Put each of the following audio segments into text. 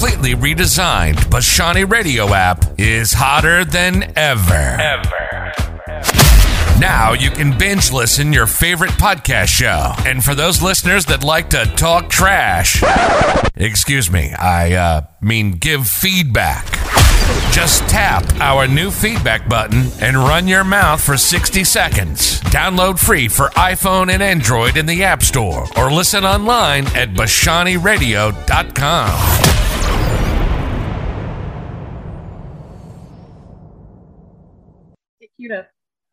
completely redesigned Bashani Radio app is hotter than ever. Now you can binge listen your favorite podcast show. And for those listeners that like to talk trash, excuse me, I mean give feedback. Just tap our new feedback button and run your mouth for 60 seconds. Download free for iPhone and Android in the App Store or listen online at BashaniRadio.com. Cute up.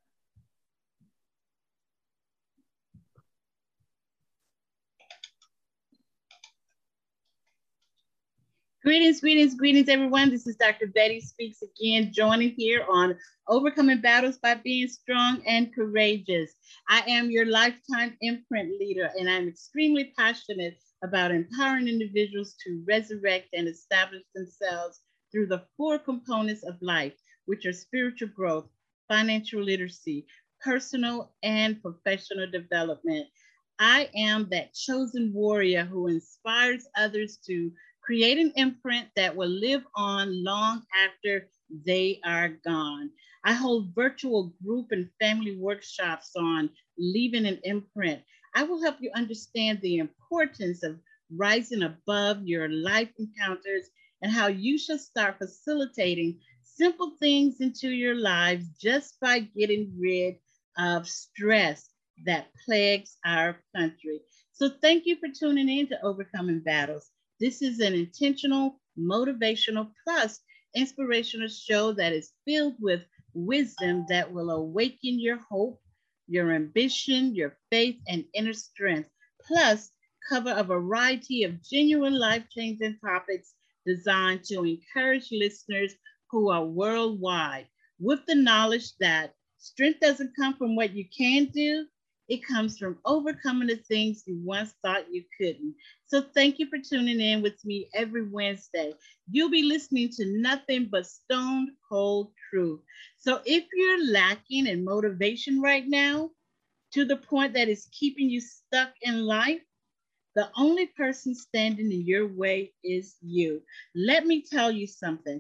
Greetings, everyone. This is Dr. Betty Speaks again, joining here on Overcoming Battles by Being Strong and Courageous. I am your lifetime imprint leader, and I'm extremely passionate about empowering individuals to resurrect and establish themselves through the 4 components of life, which are spiritual growth, financial literacy, personal and professional development. I am that chosen warrior who inspires others to create an imprint that will live on long after they are gone. I hold virtual group and family workshops on leaving an imprint. I will help you understand the importance of rising above your life encounters and how you should start facilitating simple things into your lives just by getting rid of stress that plagues our country. So thank you for tuning in to Overcoming Battles. This is an intentional, motivational, plus inspirational show that is filled with wisdom that will awaken your hope, your ambition, your faith, and inner strength, plus cover a variety of genuine life-changing topics designed to encourage listeners who are worldwide with the knowledge that strength doesn't come from what you can do. It comes from overcoming the things you once thought you couldn't. So thank you for tuning in with me every Wednesday. You'll be listening to nothing but stone cold truth. So if you're lacking in motivation right now, to the point that is keeping you stuck in life, the only person standing in your way is you. Let me tell you something.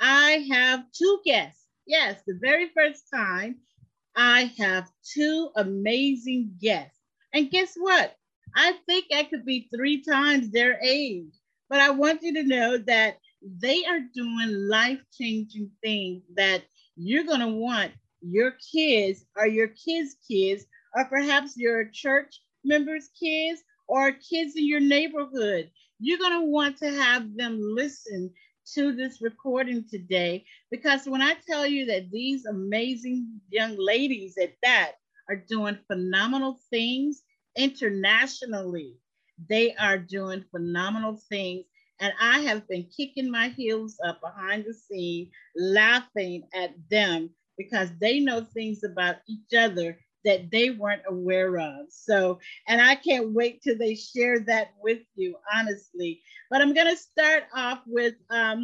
I have 2 guests. Yes, the very first time I have 2 amazing guests. And guess what? I think I could be 3 times their age. But I want you to know that they are doing life-changing things that you're going to want your kids or your kids' kids, or perhaps your church members' kids or kids in your neighborhood. You're going to want to have them listen to this recording today, because when I tell you that these amazing young ladies at that are doing phenomenal things internationally, they are doing phenomenal things. And I have been kicking my heels up behind the scene, laughing at them because they know things about each other that they weren't aware of. So, and I can't wait till they share that with you, honestly. But I'm gonna start off with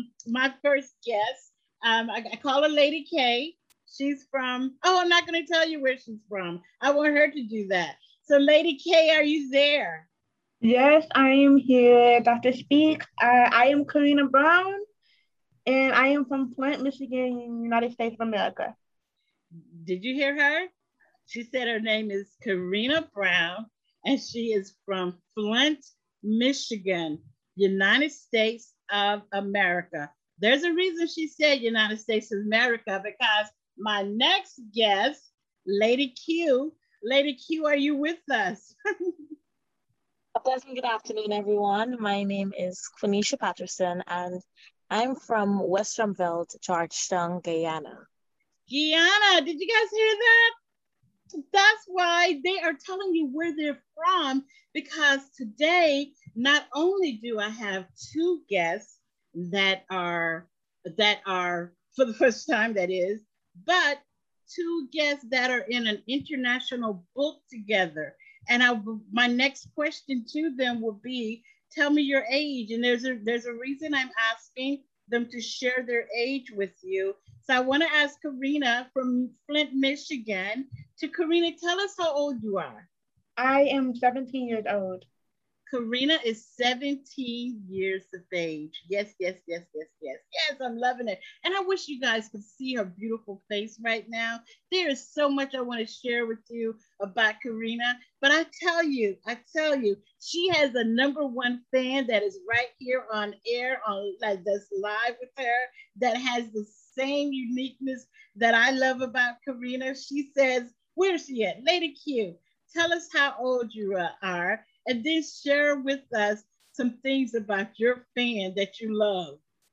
my first guest. I call her Lady K. She's from, I'm not gonna tell you where she's from. I want her to do that. So Lady K, are you there? Yes, I am here, Dr. Speaks. I am Karina Brown, and I am from Flint, Michigan, United States of America. Did you hear her? She said her name is Karina Brown, and she is from Flint, Michigan, United States of America. There's a reason she said United States of America, because my next guest, Lady Q. Lady Q, are you with us? A pleasant good afternoon, everyone. My name is Quenisha Patterson, and I'm from Western Belt, Georgetown, Guyana. Guyana, did you guys hear that? That's why they are telling you where they're from, because today, not only do I have 2 guests that are for the first time, that is, but 2 guests that are in an international book together. And my next question to them will be, tell me your age. And there's a reason I'm asking them to share their age with you. So I want to ask Karina from Flint, Michigan. To Karina, tell us how old you are. I am 17 years old. Karina is 17 years of age. Yes, yes, yes, yes, yes, yes. I'm loving it. And I wish you guys could see her beautiful face right now. There is so much I want to share with you about Karina. But I tell you, she has a number one fan that is right here on air, on like that's live with her, that has the same uniqueness that I love about Karina. She says, where's she at? Lady Q, tell us how old you are and then share with us some things about your fan that you love.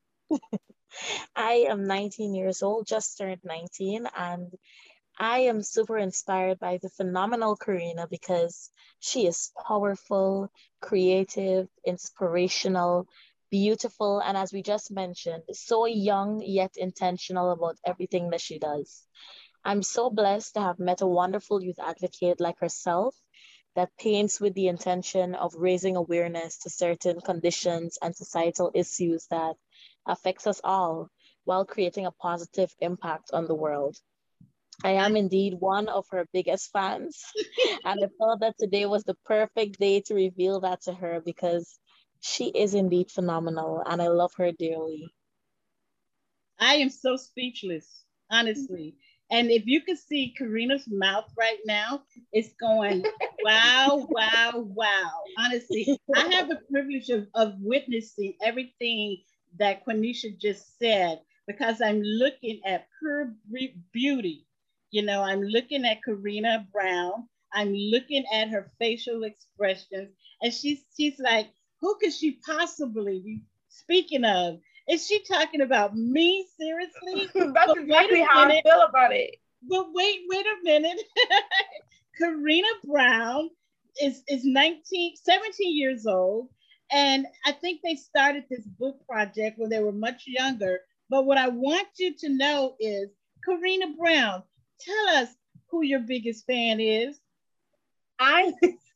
I am 19 years old, just turned 19, and I am super inspired by the phenomenal Karina because she is powerful, creative, inspirational, beautiful, and as we just mentioned, so young yet intentional about everything that she does. I'm so blessed to have met a wonderful youth advocate like herself that paints with the intention of raising awareness to certain conditions and societal issues that affects us all while creating a positive impact on the world. I am I, indeed one of her biggest fans, and I felt that today was the perfect day to reveal that to her because she is indeed phenomenal and I love her dearly. I am so speechless, honestly. And if you could see Karina's mouth right now, it's going, wow, wow, wow. Honestly, I have the privilege of witnessing everything that Quenisha just said because I'm looking at pure beauty. You know, I'm looking at Karina Brown. I'm looking at her facial expressions. And she's like, who could she possibly be speaking of? Is she talking about me seriously? That's But wait exactly a how I minute. feel about it. But wait a minute. Karina Brown is 19, 17 years old. And I think they started this book project when they were much younger. But what I want you to know is Karina Brown, tell us who your biggest fan is. I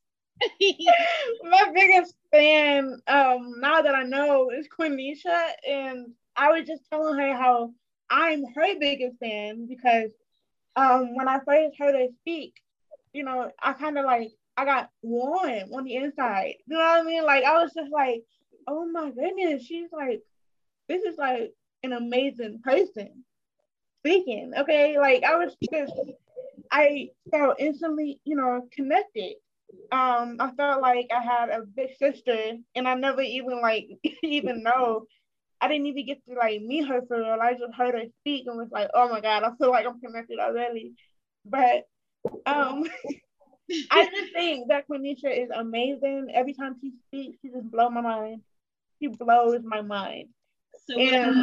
my biggest fan, now that I know, is Quenisha, and I was just telling her how I'm her biggest fan because when I first heard her speak, I kind of like I got warm on the inside. You know what I mean? Like I was just like, oh my goodness, she's like this is like an amazing person speaking. Okay, like I felt instantly, connected. I felt like I had a big sister, and I never even like even know. I didn't even get to like meet her for real. I just heard her speak and was like, oh my god, I feel like I'm connected already. But um, I just think that Quenisha is amazing. Every time she speaks, she just blows my mind. She blows my mind, So what I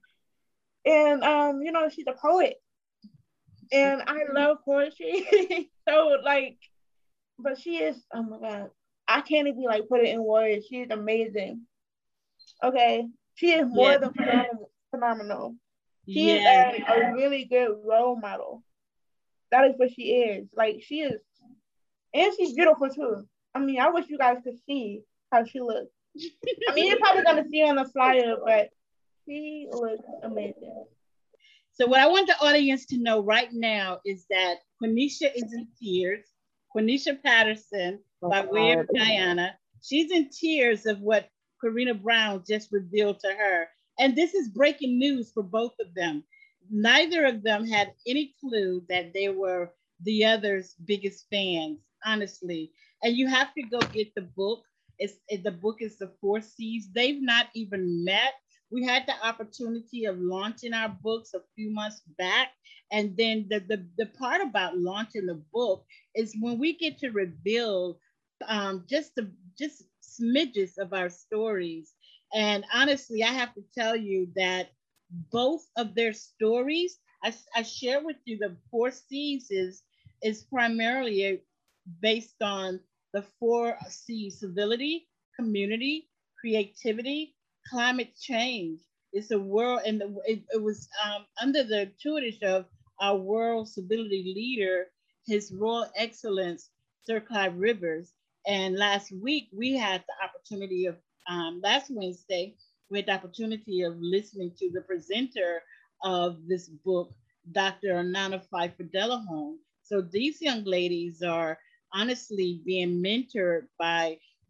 and she's a poet, and I love poetry. So like, but she is, oh my god, I can't even like put it in words. She is amazing. Okay, she is yeah, more than phenomenal. She is yeah. a really good role model. That is what she is. Like she is, and she's beautiful too. I mean, I wish you guys could see how she looks. I mean, you're probably gonna see on the flyer, but she looks amazing. So what I want the audience to know right now is that Quenisha is in tears. Quenisha Patterson, Oh by way of God. Guyana, she's in tears of what Karina Brown just revealed to her. And this is breaking news for both of them. Neither of them had any clue that they were the other's biggest fans, honestly. And you have to go get the book. The book is The Four C's. They've not even met. We had the opportunity of launching our books a few months back. And then the part about launching the book is when we get to reveal just smidges of our stories. And honestly, I have to tell you that both of their stories, I share with you the four C's is primarily based on the four C's: civility, community, creativity, climate change. It's a world, and it was under the tutelage of our world civility leader, His Royal Excellence, Sir Clive Rivers. And last week we had the opportunity of last Wednesday we had the opportunity of listening to the presenter of this book, Dr. Anana Pfeiffer Delahome. So these young ladies are honestly being mentored by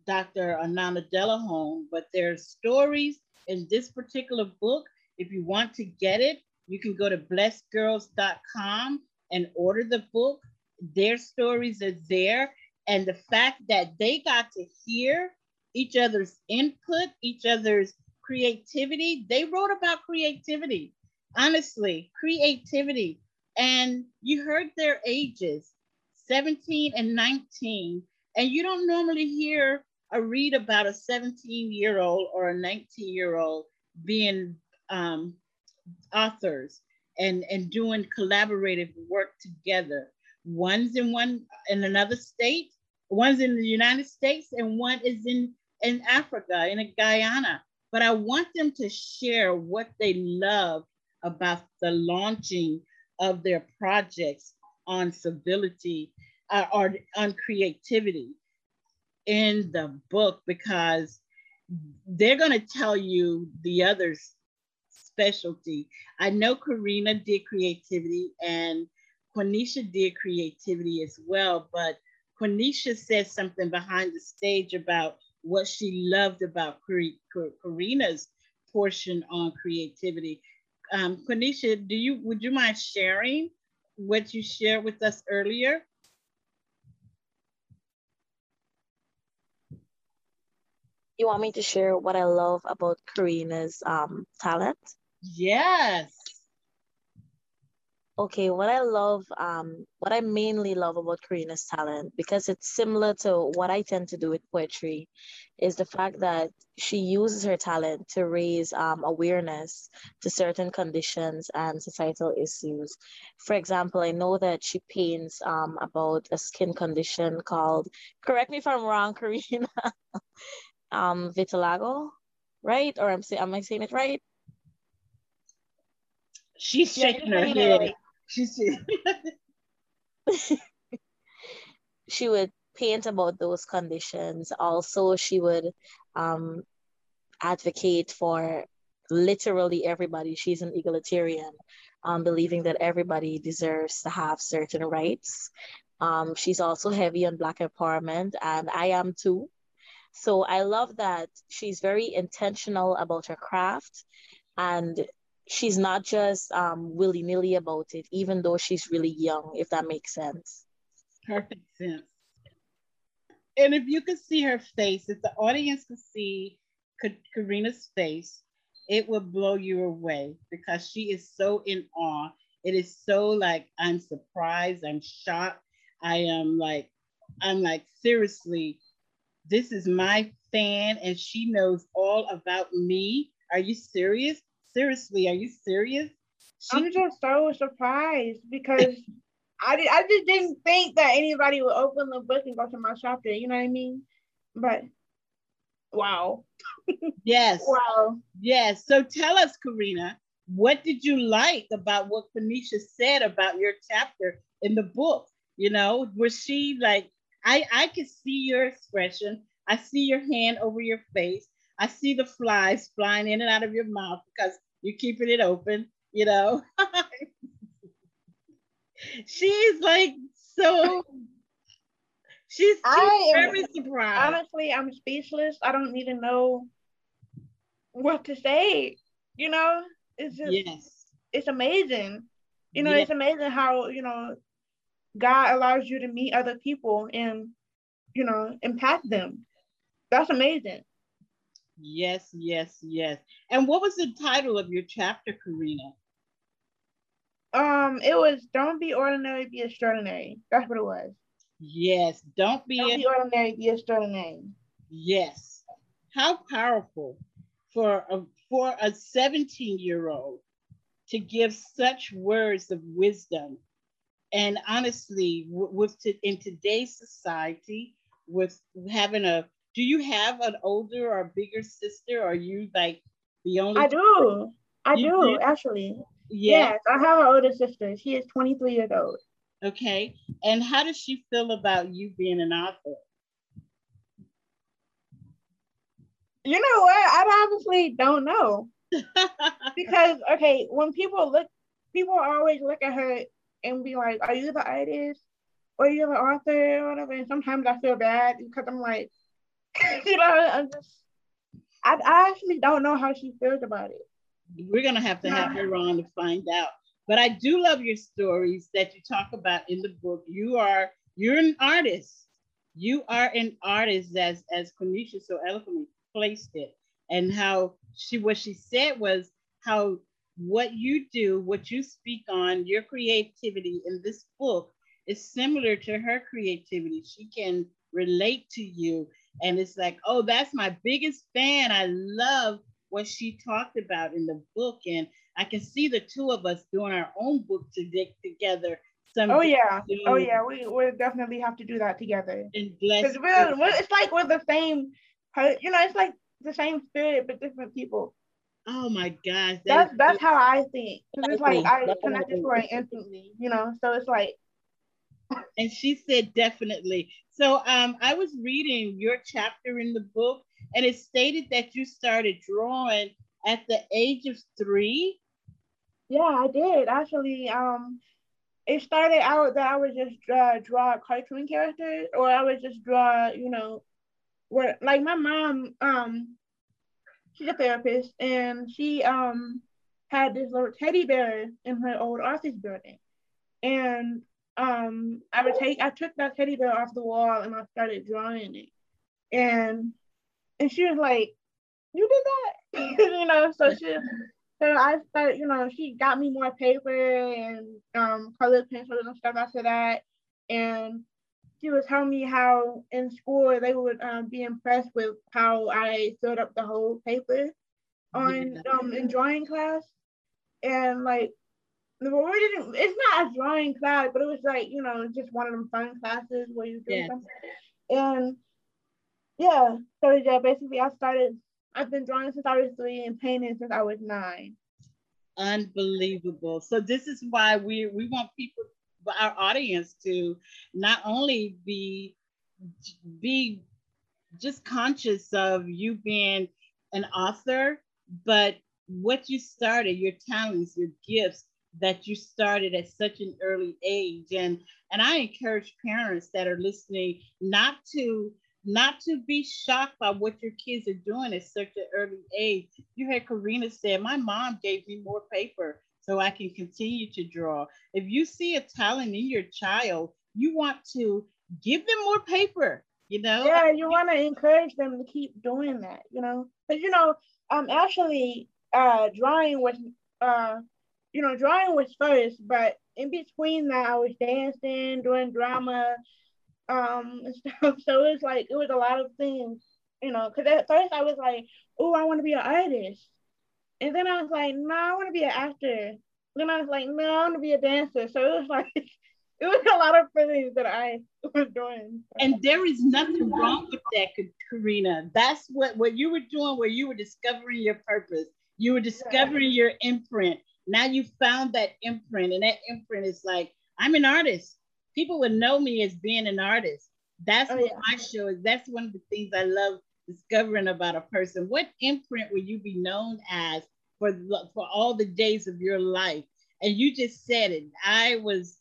Dr. Ananda Delahome, but there are stories in this particular book. If you want to get it, you can go to blessedgirls.com and order the book. Their stories are there. And the fact that they got to hear each other's input, each other's creativity, they wrote about creativity. Honestly, creativity. And you heard their ages, 17 and 19. And you don't normally hear or read about a 17-year-old or a 19-year-old being authors and doing collaborative work together. One's in another state, one's in the United States, and one is in Africa, in Guyana. But I want them to share what they love about the launching of their projects on civility or on creativity in the book, because they're going to tell you the other's specialty. I know Karina did creativity and Quenisha did creativity as well, but Quenisha said something behind the stage about what she loved about Karina's portion on creativity. Quenisha, would you mind sharing what you shared with us earlier? You want me to share what I love about Karina's talent? Yes. Okay, what I mainly love about Karina's talent, because it's similar to what I tend to do with poetry, is the fact that she uses her talent to raise awareness to certain conditions and societal issues. For example, I know that she paints about a skin condition called, correct me if I'm wrong, Karina, vitiligo, right? Or am I saying it right? She's shaking her head. Right. She would paint about those conditions. Also, she would advocate for literally everybody. She's an egalitarian, believing that everybody deserves to have certain rights. She's also heavy on Black empowerment, and I am too. So I love that she's very intentional about her craft, and she's not just willy-nilly about it, even though she's really young, if that makes sense. Perfect sense. And if you could see her face, if the audience could see Karina's face, it would blow you away, because she is so in awe. It is so like, I'm surprised, I'm shocked. I'm like, seriously, this is my fan and she knows all about me. Are you serious? Seriously, are you serious? I'm just so surprised, because I just didn't think that anybody would open the book and go to my chapter. You know what I mean? But wow. Yes. Wow. Yes. So tell us, Karina, what did you like about what Quenisha said about your chapter in the book? You know, was she like, I could see your expression. I see your hand over your face. I see the flies flying in and out of your mouth because you're keeping it open, you know. She's like, so she's very surprised. Honestly, I'm speechless. I don't even know what to say. You know, it's just, yes, it's amazing. You know, yes. It's amazing how, you know, God allows you to meet other people and, you know, impact them. That's amazing. Yes, yes, yes. And what was the title of your chapter, Karina? It was Don't Be Ordinary, Be Extraordinary. That's what it was. Yes, don't be ordinary, be extraordinary. Yes. How powerful for a 17-year-old to give such words of wisdom. And honestly, in today's society, with having do you have an older or bigger sister? Or are you like the only? I do, actually. Yes, I have an older sister. She is 23 years old. Okay. And how does she feel about you being an author? You know what? I honestly don't know. Because, okay, when people always look at her and be like, are you the artist? Or are you the author? Or whatever. And sometimes I feel bad because I'm like, I actually don't know how she feels about it. We're gonna have to have her on to find out. But I do love your stories that you talk about in the book. You're an artist. You are an artist, as Quenisha so eloquently placed it, and how what she said was how what you do, what you speak on, your creativity in this book is similar to her creativity. She can relate to you, and it's like, oh, that's my biggest fan. I love what she talked about in the book, and I can see the two of us doing our own book together. Oh yeah, we definitely have to do that together. Because it's like we're the same, it's like the same spirit but different people. Oh my gosh, that's how I think. Because it's like I connected to her instantly, So it's like. And she said definitely. So I was reading your chapter in the book, and it stated that you started drawing at the age of 3. Yeah, I did actually. It started out that I would just draw cartoon characters, or I would just draw, where like my mom, she's a therapist, and she had this little teddy bear in her old office building, and I took that teddy bear off the wall and I started drawing it, and she was like, "You did that," So I started, she got me more paper and colored pencils and stuff after that. And she was telling me how in school they would be impressed with how I filled up the whole paper in drawing class. And like, it's not a drawing class, but it was like, just one of them fun classes where you do something. And yeah, so yeah, basically I've been drawing since I was 3 and painting since I was 9. Unbelievable. So this is why we want people, our audience, to not only be just conscious of you being an author, but what you started, your talents, your gifts that you started at such an early age. And I encourage parents that are listening not to be shocked by what your kids are doing at such an early age. You heard Karina said, my mom gave me more paper so I can continue to draw. If you see a talent in your child, you want to give them more paper, Yeah, you want to encourage them to keep doing that, Because, actually, drawing was first, but in between that, I was dancing, doing drama, and stuff. So it was a lot of things, because at first I was like, oh, I want to be an artist. And then I was like, no, I want to be an actor. Then I was like, no, I want to be a dancer. So it was like, it was a lot of things that I was doing. And there is nothing wrong with that, Karina. That's what you were doing, where you were discovering your purpose. You were discovering your imprint. Now you found that imprint, and that imprint is like, I'm an artist. People would know me as being an artist. That's what my show is. That's one of the things I love discovering about a person. What imprint will you be known as for all the days of your life? And you just said it. I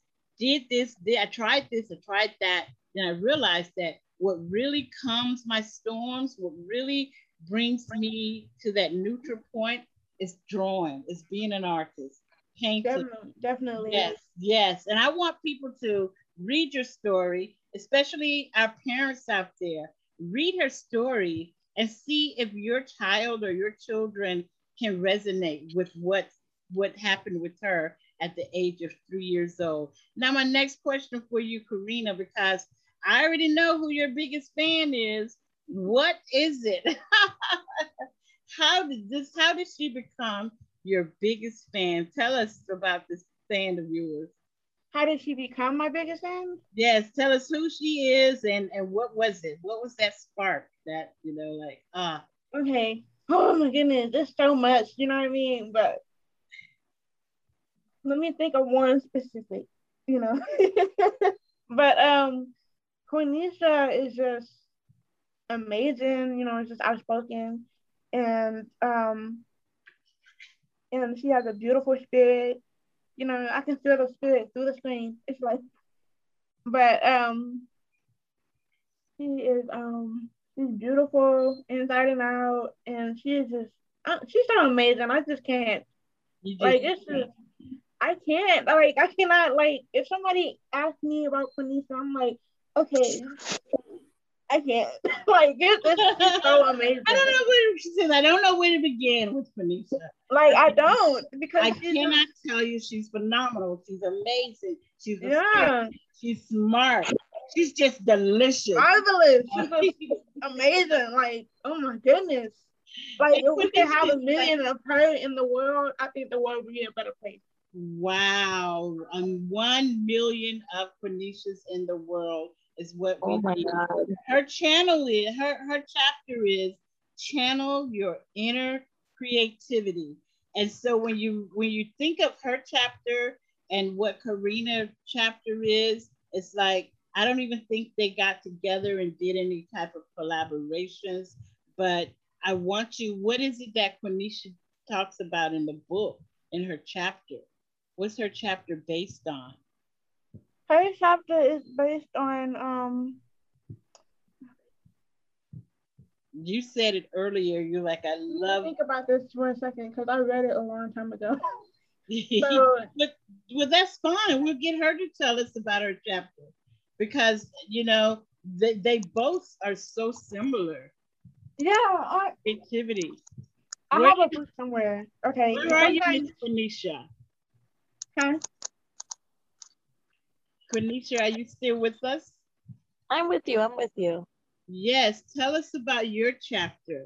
tried this, I tried that. Then I realized that what really calms my storms, what really brings me to that neutral point is drawing, is being an artist. Painting. Definitely. Yes. And I want people to read your story, especially our parents out there. Read her story and see if your child or your children can resonate with what happened with her at the age of 3 years old. Now, my next question for you, Karina, because I already know who your biggest fan is. What is it? How did she become your biggest fan? Tell us about this fan of yours. How did she become my biggest fan? Yes, tell us who she is and what was it? What was that spark that, Okay. Oh my goodness, there's so much, you know what I mean? But let me think of one specific, But Quenisha is just amazing, just outspoken, and she has a beautiful spirit. I can feel the spirit through the screen. It's like, but she's She's beautiful inside and out, and she is just she's so amazing. I just can't You just like it's just I can't like I cannot like if somebody asks me about Quenisha, I'm like, okay, I can't like it's so amazing. I don't know where she says. I don't know where to begin with Phoenicia. Like I don't because I she's cannot tell you she's phenomenal. She's amazing. She's yeah, she's smart. She's just delicious. marvelous. She's just amazing. Like oh my goodness. Like if we could have a million of her in the world, I think the world would be a better place. Wow. 1 million of Phoenicians in the world is what we Oh my need. God. Her channel is her chapter is channel your inner creativity. And so when you think of her chapter and what Karina chapter is, it's like I don't even think they got together and did any type of collaborations. But I want you, what is it that Quenisha talks about in the book, in her chapter? What's her chapter based on? Her chapter is based on You said it earlier. You're like, I love. Think about this for a second because I read it a long time ago. So, but that's fine. We'll get her to tell us about her chapter because they both are so similar. yeah, Creativity. I have a book somewhere. Okay. Where are you, Miss Quenisha? Huh? Quenisha, are you still with us? I'm with you. I'm with you. Yes. Tell us about your chapter.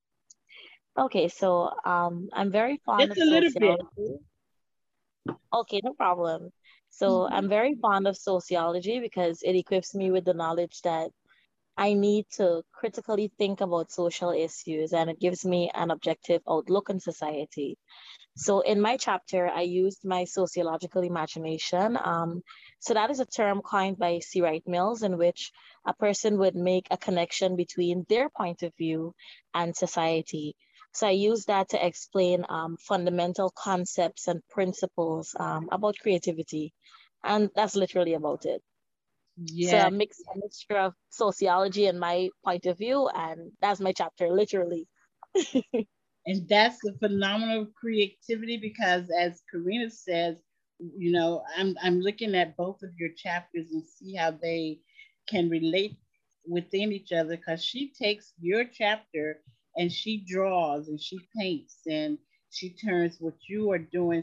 Okay, so I'm very fond Just of a little bit. sociology. Okay, no problem. So I'm very fond of sociology because it equips me with the knowledge that I need to critically think about social issues and it gives me an objective outlook on society. So in my chapter, I used my sociological imagination. So that is a term coined by C. Wright Mills in which a person would make a connection between their point of view and society. So I use that to explain fundamental concepts and principles about creativity. And that's literally about it. So Yeah. a mixture of sociology and my point of view, and that's my chapter, literally. And that's the phenomenal creativity because as Karina says, I'm looking at both of your chapters and see how they can relate within each other because she takes your chapter and she draws and she paints and she turns what you are doing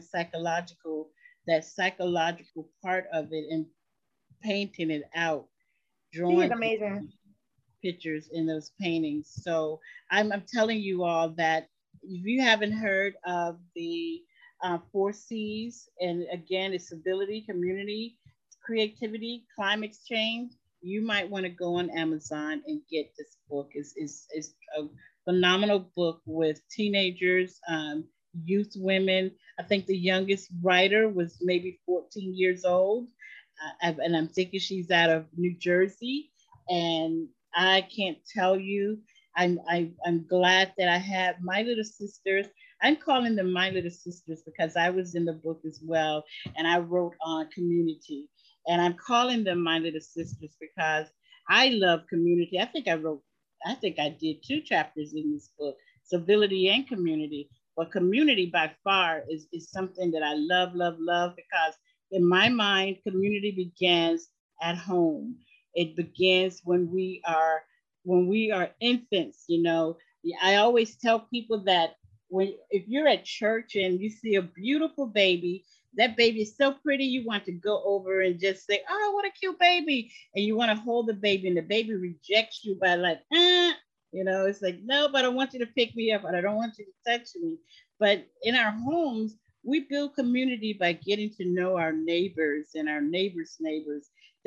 that psychological part of it and painting it out, drawing amazing. pictures in those paintings. So I'm telling you all that if you haven't heard of the 4 C's, and again, it's ability, community, creativity, climate change, you might want to go on Amazon and get this book. It's a phenomenal book with teenagers, youth women. I think the youngest writer was maybe 14 years old. And I'm thinking she's out of New Jersey. And I can't tell you, I'm glad that I have my little sisters. I'm calling them my little sisters because I was in the book as well. And I wrote on community. And I'm calling them my little sisters because I love community. I think I did 2 chapters in this book, civility and community. But community by far is something that I love, love, love because in my mind, community begins at home. It begins when we are infants. I always tell people that if you're at church and you see a beautiful baby, that baby is so pretty, you want to go over and just say, "Oh, what a cute baby," and you want to hold the baby, and the baby rejects you by like, it's like, "No, but I want you to pick me up, but I don't want you to touch me." But in our homes, we build community by getting to know our neighbors and our neighbors' neighbors.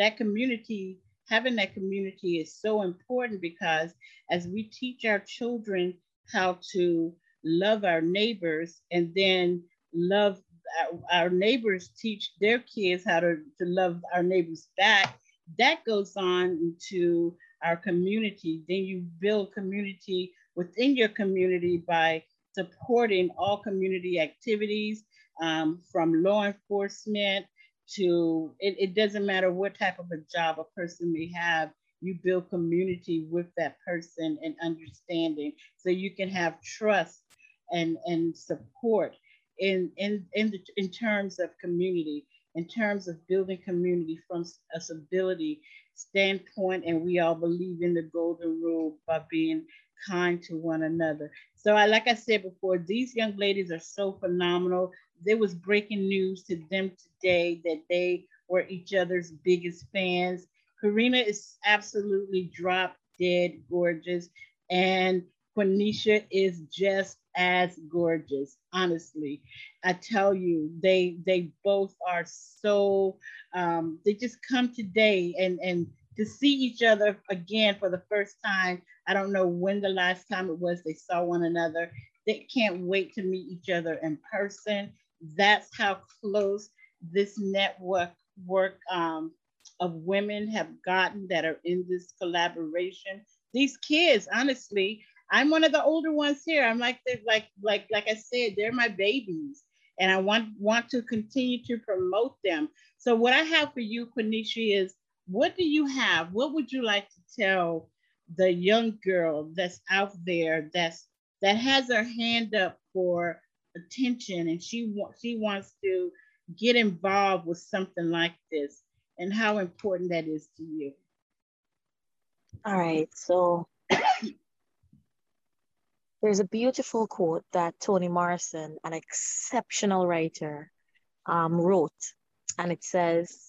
Having that community is so important because as we teach our children how to love our neighbors and then love our neighbors teach their kids how to love our neighbors back, that goes on into our community. Then you build community within your community by supporting all community activities, from law enforcement to it doesn't matter what type of a job a person may have. you build community with that person and understanding, so you can have trust and support in terms of community, in terms of building community from a civility standpoint. And we all believe in the golden rule by being kind to one another. So I, like I said before, these young ladies are so phenomenal. There was breaking news to them today that they were each other's biggest fans. Karina is absolutely drop dead gorgeous, and Quenisha is just as gorgeous. Honestly, I tell you, they both are so. They just come today and to see each other again for the first time. I don't know when the last time it was they saw one another. They can't wait to meet each other in person. That's how close this network work of women have gotten that are in this collaboration. These kids, honestly, I'm one of the older ones here. I'm like I said, they're my babies, and I want to continue to promote them. So what I have for you, Quenisha, is what do you have? What would you like to tell the young girl that's out there that has her hand up for attention, and she wants to get involved with something like this, and how important that is to you? All right, so there's a beautiful quote that Toni Morrison, an exceptional writer, wrote, and it says,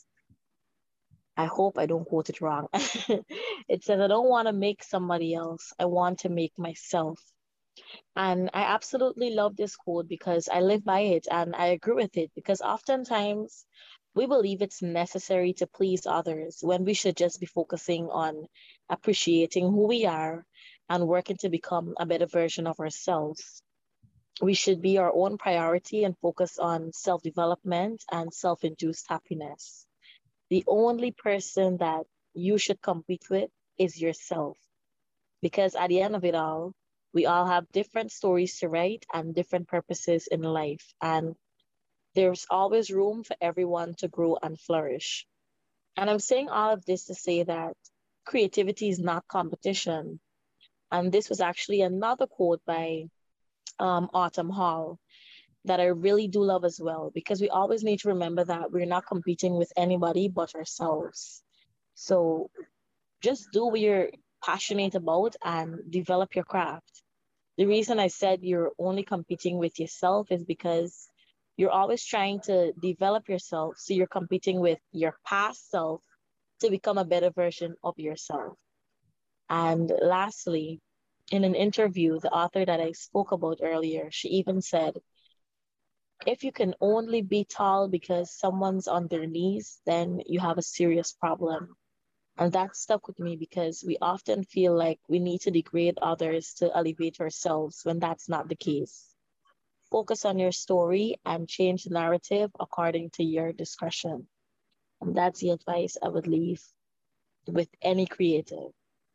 I hope I don't quote it wrong. It says, I don't want to make somebody else, I want to make myself. And I absolutely love this quote because I live by it and I agree with it, because oftentimes we believe it's necessary to please others when we should just be focusing on appreciating who we are and working to become a better version of ourselves. We should be our own priority and focus on self-development and self-induced happiness. The only person that you should compete with is yourself, because at the end of it all, we all have different stories to write and different purposes in life. And there's always room for everyone to grow and flourish. And I'm saying all of this to say that creativity is not competition. And this was actually another quote by Autumn Hall that I really do love as well, because we always need to remember that we're not competing with anybody but ourselves. So just do what you're passionate about and develop your craft. The reason I said you're only competing with yourself is because you're always trying to develop yourself. So you're competing with your past self to become a better version of yourself. And lastly, in an interview, the author that I spoke about earlier, she even said, if you can only be tall because someone's on their knees, then you have a serious problem. And that stuck with me because we often feel like we need to degrade others to elevate ourselves when that's not the case. Focus on your story and change the narrative according to your discretion. And that's the advice I would leave with any creative,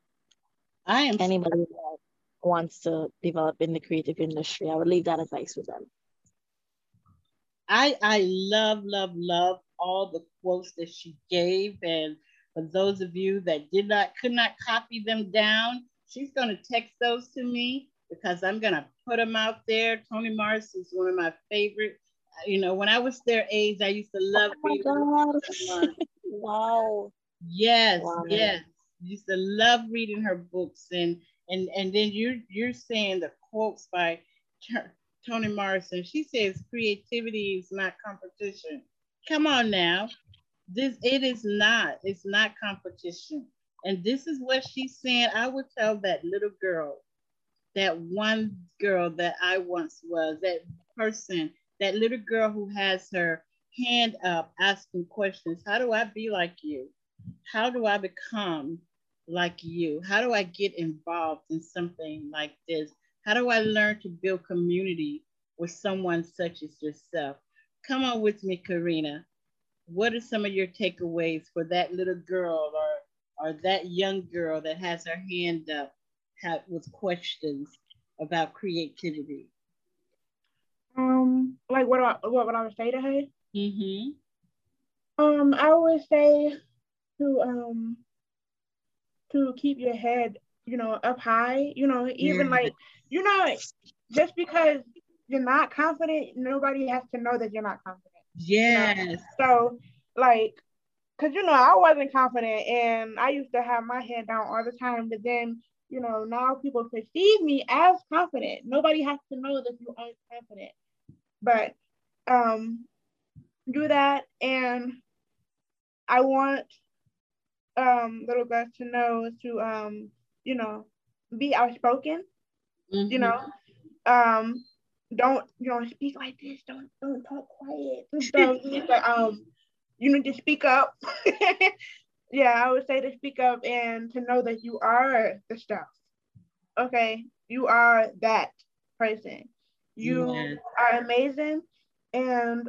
I am anybody that wants to develop in the creative industry. I would leave that advice with them. I love all the quotes that she gave, and for those of you that could not copy them down, she's going to text those to me because I'm going to put them out there. Toni Morrison is one of my favorite. You know, when I was their age, I used to love reading. Oh my God. Wow. Yes, Wow. yes. Used to love reading her books, and then you're saying the quotes by Toni Morrison. She says creativity is not competition. Come on now. It is not. It's not competition. And this is what she's saying. I would tell that little girl, that one girl that I once was, that person, that little girl who has her hand up asking questions. How do I be like you? How do I become like you? How do I get involved in something like this? How do I learn to build community with someone such as yourself? Come on with me, Karina. What are some of your takeaways for that little girl or that young girl that has her hand up with questions about creativity? Like what I would say to her? Mm-hmm. I would say to to keep your head, up high, even like, just because you're not confident, nobody has to know that you're not confident. Yes. So, like, because, I wasn't confident and I used to have my head down all the time. But then, now people perceive me as confident. Nobody has to know that you aren't confident. But do that. And I want little girls to know to, be outspoken, don't speak like this. Don't talk quiet. Don't you need to speak up. Yeah, I would say to speak up and to know that you are the stuff. Okay, you are that person. You are amazing, and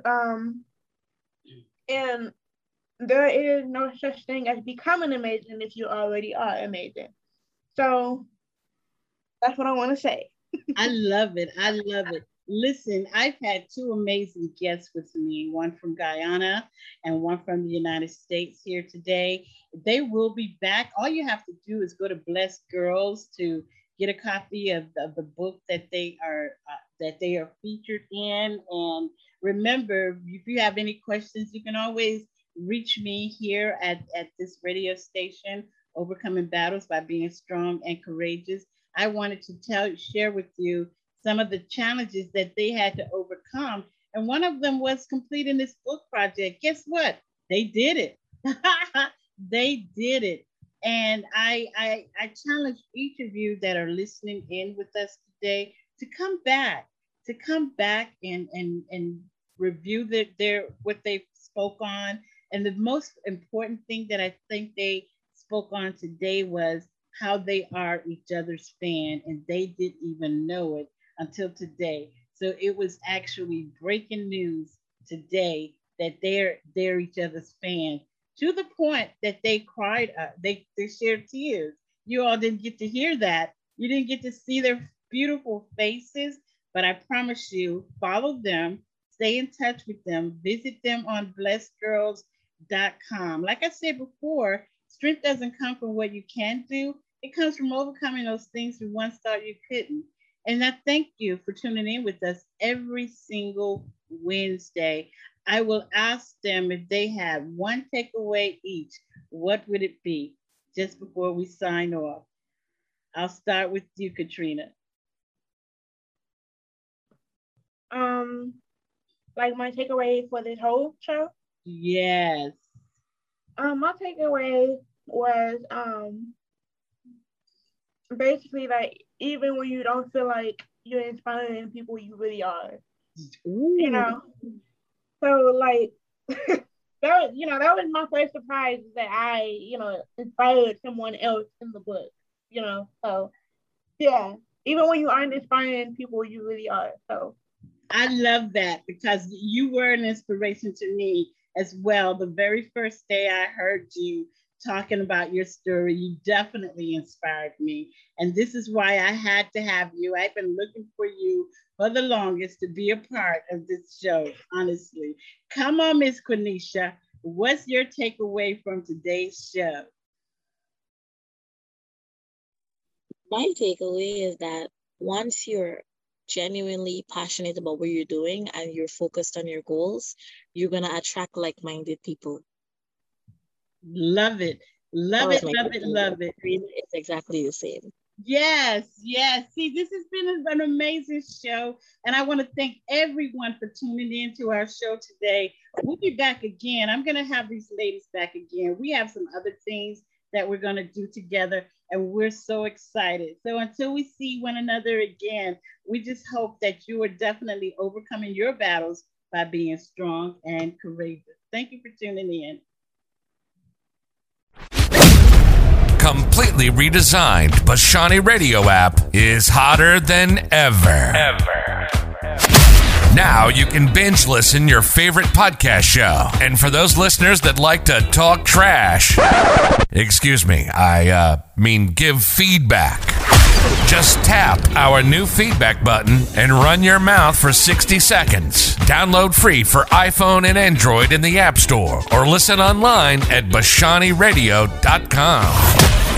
there is no such thing as becoming amazing if you already are amazing. So that's what I want to say. I love it. I love it. Listen, I've had two amazing guests with me, one from Guyana and one from the United States here today. They will be back. All you have to do is go to Blessed Girls to get a copy of the book that they are featured in. And remember, if you have any questions, you can always reach me here at this radio station, Overcoming Battles by Being Strong and Courageous. I wanted to share with you some of the challenges that they had to overcome. And one of them was completing this book project. Guess what? They did it. They did it. And I challenge each of you that are listening in with us today to come back and review what they spoke on. And the most important thing that I think they spoke on today was how they are each other's fan, and they didn't even know it until today. So it was actually breaking news today that they're each other's fan, to the point that they cried. They shared tears. You all didn't get to hear that. You didn't get to see their beautiful faces, but I promise you, follow them, stay in touch with them, visit them on blessedgirls.com. Like I said before, strength doesn't come from what you can do. It comes from overcoming those things you once thought you couldn't. And I thank you for tuning in with us every single Wednesday. I will ask them if they have one takeaway each, what would it be, just before we sign off? I'll start with you, Katrina. Like my takeaway for this whole show? Yes. My takeaway was basically like, even when you don't feel like you're inspiring people, you really are. Ooh. So like that was my first surprise, that I inspired someone else in the book. So yeah, even when you aren't inspiring people, you really are. So I love that, because you were an inspiration to me as well. The very first day I heard you talking about your story, you definitely inspired me. And this is why I had to have you. I've been looking for you for the longest to be a part of this show, honestly. Come on, Miss Quenisha. What's your takeaway from today's show? My takeaway is that once you're genuinely passionate about what you're doing and you're focused on your goals, you're going to attract like-minded people. Love it. Love it. It's exactly the same. Yes. See, this has been an amazing show. And I want to thank everyone for tuning in to our show today. We'll be back again. I'm going to have these ladies back again. We have some other things that we're going to do together, and we're so excited. So until we see one another again, we just hope that you are definitely overcoming your battles by being strong and courageous. Thank you for tuning in. Completely redesigned Bashani Radio app is hotter than ever. Now you can binge listen your favorite podcast show. And for those listeners that like to talk trash, excuse me, I mean give feedback. Just tap our new feedback button and run your mouth for 60 seconds. Download free for iPhone and Android in the App Store, or listen online at BashaniRadio.com.